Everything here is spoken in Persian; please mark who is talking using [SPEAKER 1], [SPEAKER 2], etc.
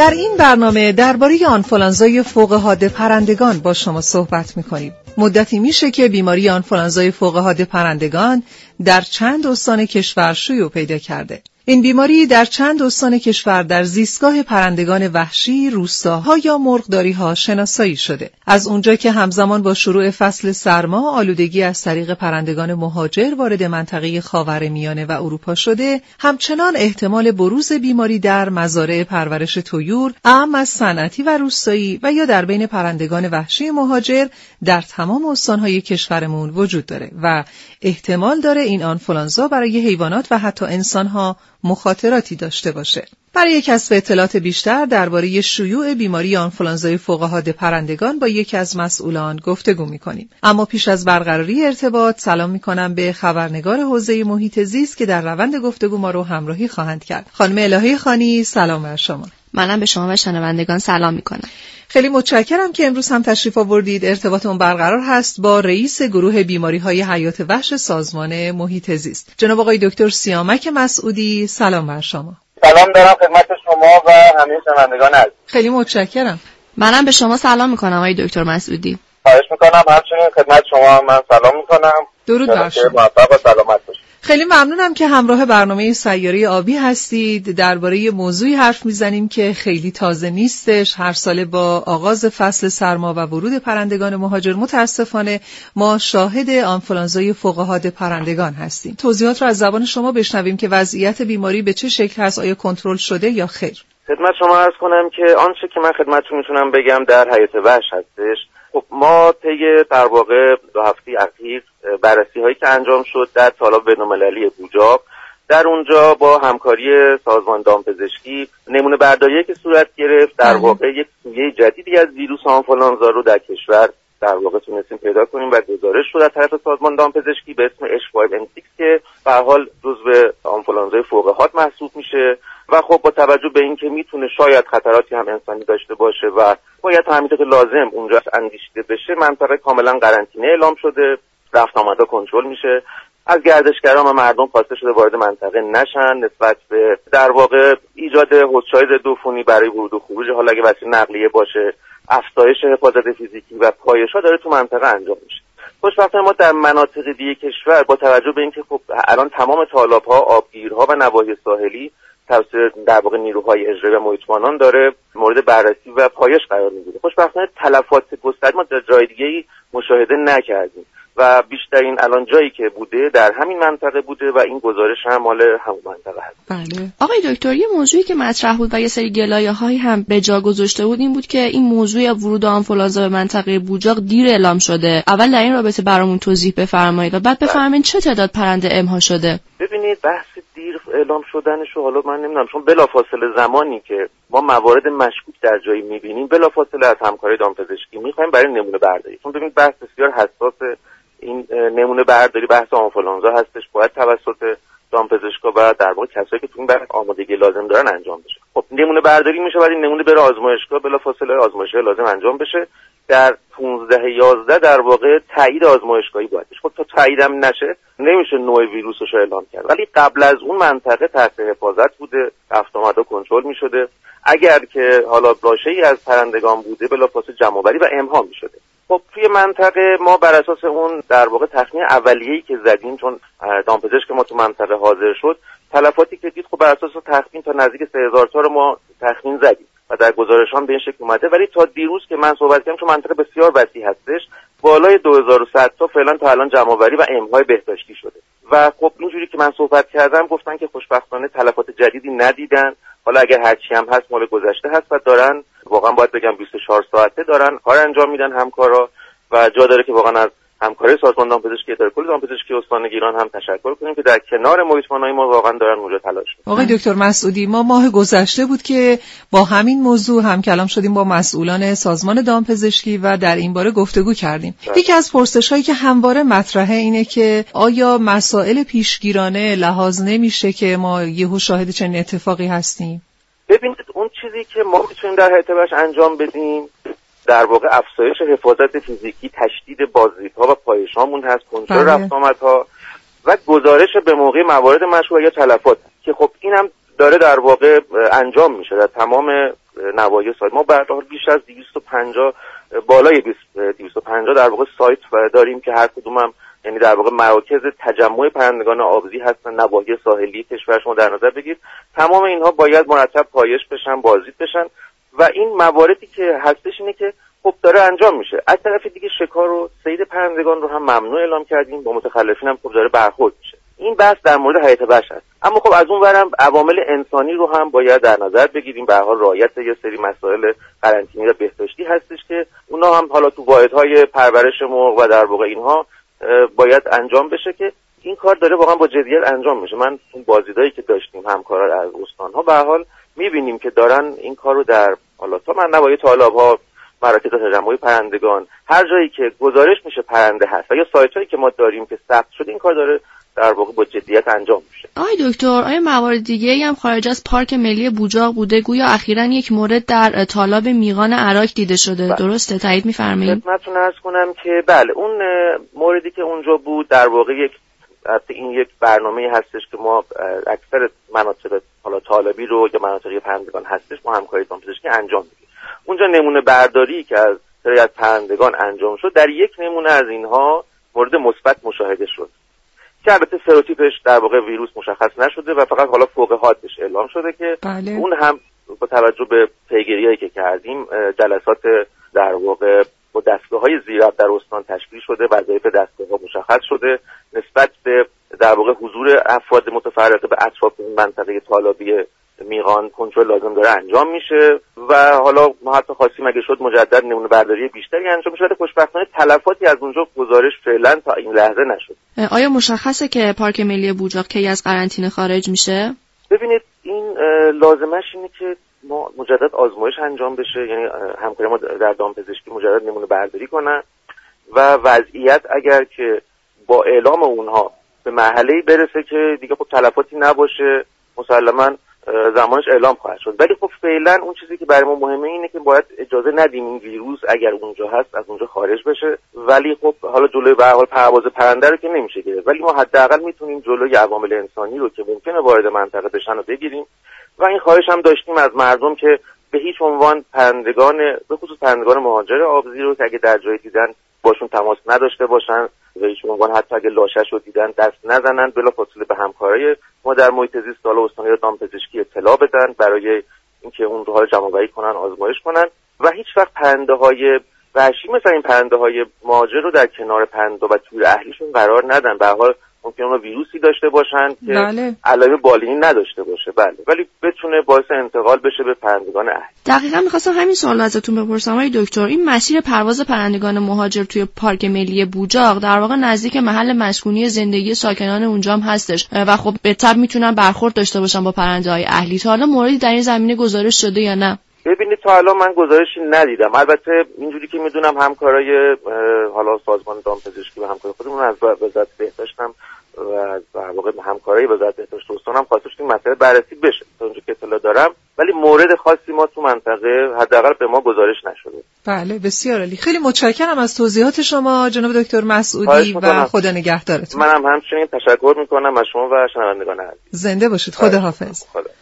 [SPEAKER 1] در این برنامه درباره آنفولانزای فوق‌العاده پرندگان با شما صحبت می‌کنیم. مدتی میشه که بیماری آنفولانزای فوق‌العاده پرندگان در چند استان کشور شیوع پیدا کرده. این بیماری در چند استان کشور در زیستگاه پرندگان وحشی، روستاها یا مرغداری‌ها شناسایی شده. از اونجا که همزمان با شروع فصل سرما آلودگی از طریق پرندگان مهاجر وارد منطقه خاورمیانه و اروپا شده، همچنان احتمال بروز بیماری در مزارع پرورش طیور، اعم از صنعتی و روستایی و یا در بین پرندگان وحشی مهاجر در تمام استان‌های کشورمون وجود داره و احتمال داره این آنفولانزا برای حیوانات و حتی انسان‌ها مخاطراتی داشته باشه. برای کسب اطلاعات بیشتر درباره شیوع بیماری آنفولانزای فوق‌العاده پرندگان با یکی از مسئولان گفتگو می‌کنیم. اما پیش از برقراری ارتباط سلام می‌کنم به خبرنگار حوزه محیط زیست که در روند گفتگو ما رو همراهی خواهند کرد. خانم الهه خانی، سلام بر شما.
[SPEAKER 2] منم به شما و شنوندگان سلام می‌کنم.
[SPEAKER 1] خیلی متشکرم که امروز هم تشریف آوردید. ارتباطمون برقرار هست با رئیس گروه بیماری‌های حیات وحش سازمان محیط زیست، جناب آقای دکتر سیامک مسعودی. سلام بر شما.
[SPEAKER 3] سلام دارم خدمت شما و همه شنوندگان عزیز.
[SPEAKER 1] خیلی متشکرم.
[SPEAKER 2] منم به شما سلام می‌کنم آقای دکتر مسعودی.
[SPEAKER 3] خواهش می‌کنم. همچنین خدمت شما من سلام می‌کنم.
[SPEAKER 1] درود بر شما.
[SPEAKER 3] موفق و سلامت باشید.
[SPEAKER 1] خیلی ممنونم که همراه برنامه سیاره آبی هستید. درباره موضوعی حرف میزنیم که خیلی تازه نیستش. هر ساله با آغاز فصل سرما و ورود پرندگان مهاجر متاسفانه ما شاهد آنفولانزای فوق‌العاده پرندگان هستیم. توضیحات رو از زبان شما بشنویم که وضعیت بیماری به چه شکل هست، آیا کنترل شده یا خیر؟
[SPEAKER 3] خدمت شما عرض کنم که آنچه که من خدمتتون میتونم بگم در حیات وحش هستش. خب ما طی در واقع 2 هفته اخیر بررسی هایی که انجام شد در تالاب بین‌المللی بوجاق، در اونجا با همکاری سازمان دامپزشکی نمونه برداری که صورت گرفت، در واقع یک سویه جدیدی از ویروس آنفولانزا رو در کشور در واقع تونستیم پیدا کنیم و گزارش شد از طرف سازمان دامپزشکی به اسم H5N6 که به هر حال جزو آنفولانزای فوق‌العاده محسوب میشه و خب با توجه به اینکه میتونه شاید خطراتی هم انسانی داشته باشه و باید تامینات لازم اونجا اندیشیده بشه، منطقه کاملا قرنطینه اعلام شده، رفت آمدها کنترل میشه، از گردشگران و مردم خواسته شده وارد منطقه نشن نسبت به در واقع ایجاد حوضچه‌های ضدعفونی برای ورود و خروج، حالا اگه وسیله نقلیه باشه، افزایش حفاظت فیزیکی و پایش‌ها داره تو منطقه انجام میشه. خوشبختانه ما در مناطق دیگه کشور با توجه به اینکه خب الان تمام تالاب‌ها، آبگیرها و نواحی ساحلی توسط در واقع نیروهای اجرایی و محیط‌بانان داره مورد بررسی و پایش قرار میگیره. خوشبختانه تلفات گسترده ما در جای دیگه‌ای مشاهده نکردیم و بیشترین الان جایی که بوده در همین منطقه بوده و این گزارش هم مال همون منطقه هست.
[SPEAKER 1] بله.
[SPEAKER 2] آقای دکتر، یه موضوعی که مطرح بود و یه سری گلایه‌هایی هم به جا گذاشته بود این بود که این موضوع ورود آنفولانزا به منطقه بوجاق دیر اعلام شده. اول در این رابطه برامون توضیح بفرمایید و بعد بفرمایید چه تعداد پرنده امها شده.
[SPEAKER 3] ببینید بحث دیر اعلام شدنشو حالا من نمیدونم، چون بلافاصله زمانی که ما موارد مشکوک در جایی می‌بینیم بلافاصله از همکاری دامپزشکی می‌خوایم برای نمونه برداری. چون ببینید بحث بسیار حساس این نمونه برداری بحث آنفولانزا هستش، باید توسط دامپزشکا و در واقع کسایی که تو این بحث آمادگی لازم دارن انجام بشه. خب نمونه برداری میشه، بعد این نمونه بره آزمایشگاه، بلافاصله آزمایش‌های لازم انجام بشه. در 15/11 در واقع تایید آزمایشگاهی باید بشه. خب تا تاییدم نشه نمیشه نوع ویروسش رو اعلام کرد، ولی قبل از اون منطقه تحت حفاظت بوده، رفت آمدها کنترل میشده. اگر که حالا لاشه‌ای از پرندگان بوده بلافاصله جمع‌آوری و امها میشده. خب توی منطقه ما بر اساس اون در واقع تخمین اولیه‌ای که زدیم، چون دامپزشک ما تو منطقه حاضر شد، تلفاتی که دید خب بر اساس تخمین تا نزدیک 3000 تا رو ما تخمین زدیم و در گزارشان به این شکل اومده. ولی تا دیروز که من صحبت کردم، چون منطقه بسیار وسیع هستش، بالای 2100 تا فعلا تا الان جمع‌آوری و امهای بهداشتی شده و خب اینجوری که من صحبت کردم گفتن که خوشبختانه تلفات جدیدی ندیدن. حالا اگر هرچی هم هست مال گذشته هست و دارن واقعا باید بگم 24 ساعته دارن کار انجام میدن همکارا و جا داره که واقعا از همکاری سازمان دامپزشکی اداره کل دامپزشکی استان گیلان هم تشکر کنیم که در کنار محیط‌بانای ما واقعا دارن اونجا تلاش میکنن.
[SPEAKER 1] آقای دکتر مسعودی، ما ماه گذشته بود که با همین موضوع هم کلام شدیم با مسئولان سازمان دامپزشکی و در این باره گفتگو کردیم. یکی از پرسش‌هایی که همواره مطرحه اینه که آیا مسائل پیشگیرانه لحاظ نمیشه که ما یهو شاهد چنین اتفاقی هستیم؟
[SPEAKER 3] ببینید اون چیزی که ما میتونیم در حیات وحش انجام بدیم در واقع افزایش حفاظت فیزیکی، تشدید بازدیدها و پایش‌هامون هست، کنترل رفت آمدها و گزارش به موقع موارد مشهور یا تلفات که خب اینم داره در واقع انجام میشه در تمام نواحی سایت. ما به هر حال بیش از 250 بالای 250 در واقع سایت داریم که هر کدوم هم یعنی در واقع مراکز تجمع پرندگان آبزی هستن. نواحی ساحلی کشور شما در نظر بگیرید، تمام اینها باید مرتب پایش بشن، بازدید بشن و این مواردی که هستش اینه که خب داره انجام میشه. از طرف دیگه شکار و صید پرندگان رو هم ممنوع اعلام کردیم، با متخلفین هم خب داره برخورد میشه. این بحث در مورد حیات وحش هست، اما خب از اون ورم عوامل انسانی رو هم باید در نظر بگیریم. به هر حال رعایت یه سری مسائل قرنطینی و بهداشتی هستش که اونا هم حالا تو واحدهای پرورش مرغ و در واقع اینها باید انجام بشه که این کار داره واقعا با جدیت انجام میشه. من اون بازدیدایی که داشتیم همکارا از استان‌ها به هر حال می‌بینیم که دارن این کارو در حالا تا من نواحی تالاب‌ها، مراکز تجمع پرندگان، هر جایی که گزارش میشه پرنده هست و یا سایت‌هایی که ما داریم که ثبت شده، این کار داره در واقع با جدیت انجام میشه.
[SPEAKER 2] آقای دکتر، آیا موارد دیگه‌ای هم خارج از پارک ملی بوجاق بوده؟ گویا اخیراً یک مورد در تالاب میغان عراق دیده شده. بله. درسته؟ تایید می‌فرمایید؟
[SPEAKER 3] خدمتتون عرض کنم که بله، اون موردی که اونجا بود در واقع این یک برنامه‌ای هستش که ما اکثر مناطق حالا طالبی رو یا مناطقی پرندگان هستش ما همکاری دامپزشکی انجام میدیم. اونجا نمونه برداری که از سری از پرندگان انجام شد، در یک نمونه از اینها مورد مثبت مشاهده شد که البته سروتیپش در واقع ویروس مشخص نشده و فقط حالا فوق حادش اعلام شده که
[SPEAKER 1] بله.
[SPEAKER 3] اون هم با توجه به پیگیری‌هایی که کردیم جلسات در واقع با دستگاه‌های زیراب در استان تشکیل شده، وظایف دستگاه‌ها مشخص شده، نسبت به در واقع حضور افراد متفرقه به اطراف این منطقه طالابی میغان کنترل لازم داره انجام میشه و حالا ما حتی خواستیم اگه شد مجدد نمونه برداری بیشتری انجام بشه. خوشبختانه تلفاتی از اونجا گزارش فعلا تا این لحظه نشد. آیا
[SPEAKER 2] مشخصه که پارک ملی بوجاق کی از قرنطینه خارج میشه؟
[SPEAKER 3] ببینید این لازمش اینه که ما مجدد آزمایش انجام بشه، یعنی همکاری ما در دامپزشکی مجدد نمونه برداری کنن و وضعیت اگر که با اعلام اونها به مرحله‌ای برسه که دیگه خب تلفاتی نباشه مسلماً زمانش اعلام خواهد شد. ولی خب فعلا اون چیزی که برای ما مهمه اینه که باید اجازه ندیم این ویروس اگر اونجا هست از اونجا خارج بشه. ولی خب حالا جلوی به هر حال پرواز پرنده رو که نمیشه گرفت، ولی ما حداقل میتونیم جلوی عوامل انسانی رو که ممکنه وارد منطقه بشن رو بگیریم و این خواهش هم داشتیم از مردم که به هیچ عنوان پرندگان به خصوص پرندگان مهاجر آبزی رو که اگه در جایی دیدن باشون تماس نداشته باشن و هیچ عنوان حتی اگه لاشش رو دیدن دست نزنن، بلافاصله به همکارای ما در محیط زیست سال استانی یا دامپزشکی اطلاع بدن برای اینکه اون رو جمع‌آوری کنن، آزمایش کنن و هیچ وقت پرنده‌های وحشی مثل این پرنده‌های مهاجر رو در کنار پرنده و تور اهلیشون قرار ندن. به هر حال ممکنه اونا ویروسی داشته باشن که
[SPEAKER 1] بله.
[SPEAKER 3] علائم بالینی نداشته باشه، بله، ولی بتونه باعث انتقال بشه به پرندگان اهلی.
[SPEAKER 2] دقیقاً می‌خواستم همین سوال ازتون بپرسم آقای دکتر. این مسیر پرواز پرندگان مهاجر توی پارک ملی بوجاق در واقع نزدیک محل مسکونی زندگی ساکنان اونجا هم هستش و خب به طبع میتونن برخورد داشته باشن با پرنده‌های اهلی. تا حالا موردی در این زمینه گزارش شده یا نه؟
[SPEAKER 3] ببینید تا الان من گزارشی ندیدم. البته اینجوری که میدونم همکارای حالا سازمان دامپزشکی و همکارای خودمون از وزارت بهداشت هم و در واقع همکارای وزارت بهداشت استان هم خواستش این مسئله بررسی بشه تا اونجا که اطلاع دارم، ولی مورد خاصی ما تو منطقه حداقل به ما گزارش نشده.
[SPEAKER 1] بله بسیار عالی. خیلی متشکرم از توضیحات شما جناب دکتر مسعودی و خدا نگهدارتون.
[SPEAKER 3] منم همچنین تشکر میکنم از شما و شنوندگان عزیز.
[SPEAKER 1] زنده باشید. خدا حافظ.
[SPEAKER 3] خدا.